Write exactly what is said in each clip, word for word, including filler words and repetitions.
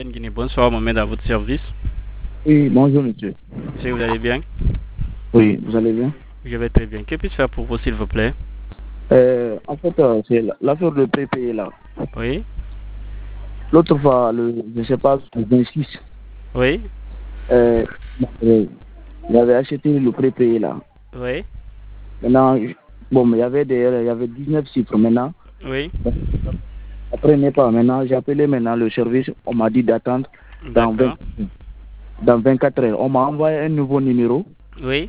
Guinée, bonsoir, Mohamed, à votre service. Oui, bonjour monsieur. Si vous allez bien? Oui, vous allez bien? Je vais très bien. Que puis-je faire pour vous, s'il vous plaît? euh, En fait, euh, c'est l'affaire de prépayé là. Oui. L'autre fois, le, je ne sais pas, le vingt-six, Oui. euh, euh, j'avais acheté le prépayé là. Oui. Maintenant, je- bon, mais il y avait des, il y avait dix-neuf chiffres maintenant. Oui. Après, n'est pas maintenant, j'ai appelé maintenant le service, on m'a dit d'attendre dans vingt D'accord. dans vingt-quatre heures. On m'a envoyé un nouveau numéro, Oui.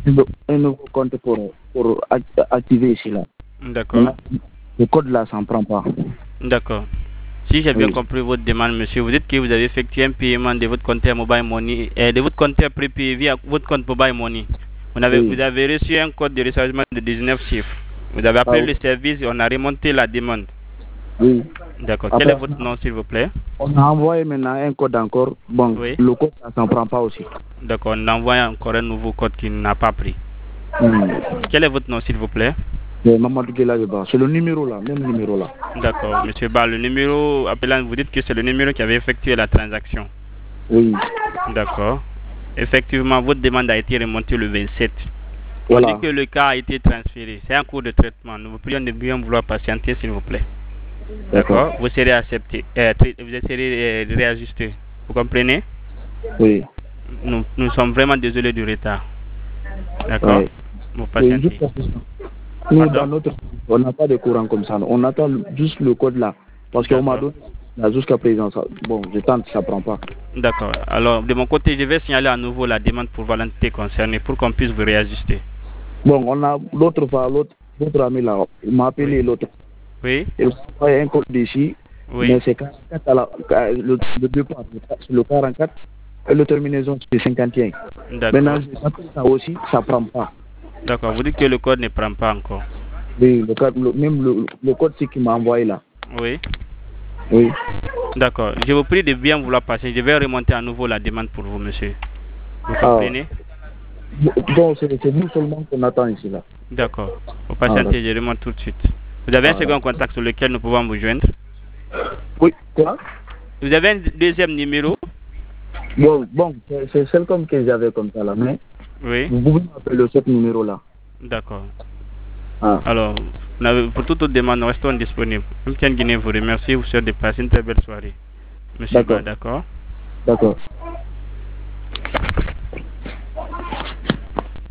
un nouveau compte pour, pour act- activer ici là. D'accord. Maintenant, le code là, ça ne prend pas. D'accord. Si j'ai bien Oui. compris votre demande, monsieur, vous dites que vous avez effectué un paiement de votre compte Mobile Money, et de votre compte prépayé via votre compte Mobile Money. Vous avez, Oui. vous avez reçu un code de rechargement de dix-neuf chiffres. Vous avez Ah, appelé le service et on a remonté la demande. oui. D'accord. Quel est Après, votre nom, s'il vous plaît? on a envoyé maintenant un code encore. Bon, Oui. le code, ça s'en prend pas aussi. D'accord. On envoie encore un nouveau code qui n'a pas pris. Hmm. Quel est votre nom, s'il vous plaît? C'est Mamadou Guelabeba. C'est le numéro là, même numéro là. D'accord. Monsieur Ba, le numéro appelant, vous dites que c'est le numéro qui avait effectué la transaction. Oui. D'accord. Effectivement, votre demande a été remontée le vingt-sept. On dit Voilà. que le cas a été transféré. C'est en cours de traitement. Nous vous prions de bien vouloir patienter, s'il vous plaît. D'accord. D'accord. Vous serez accepté. Euh, vous serez euh, réajusté. Vous comprenez? Oui. Nous, nous sommes vraiment désolés du retard. D'accord. Ouais. Vous Oui, patientez. juste parce que nous, dans Pardon? notre on n'a pas de courant comme ça. On attend juste le code là. Parce qu'on m'a D'accord. donné là, jusqu'à présent. Ça, bon, je tente, ça prend pas. D'accord. Alors, de mon côté, je vais signaler à nouveau la demande pour voir l'entité concernée pour qu'on puisse vous réajuster. Bon, on a l'autre fois, l'autre l'autre ami là, il m'a appelé Oui. l'autre. Oui. Il m'a envoyé un code d'ici. Oui. Mais c'est quarante-quatre à la, le, le départ, c'est le quarante-quatre et le terminaison c'est cinquante et un. D'accord. Maintenant, j'appelle ça aussi, ça prend pas. D'accord. Vous dites que le code ne prend pas encore. Oui, le code, le, même le, le code c'est qu'il m'a envoyé là. Oui. Oui. D'accord. Je vous prie de bien vouloir passer. Je vais remonter à nouveau la demande pour vous, monsieur. Vous Ah, comprenez? donc c'est c'est nous seulement qu'on attend ici là. D'accord. Vous Ah, patientez, je remonte tout de suite. Vous avez un ah, second contact sur lequel nous pouvons vous joindre? oui, quoi? Vous avez un deuxième numéro? Bon, bon c'est celle comme que j'avais comme ça là, mais Oui. vous pouvez m'appeler ce numéro là. D'accord. Ah. Alors, pour toute autre demande, nous restons disponibles. M T N Guinée vous remercie. Vous souhaite de passer une très belle soirée. Monsieur Ba, D'accord. d'accord? D'accord.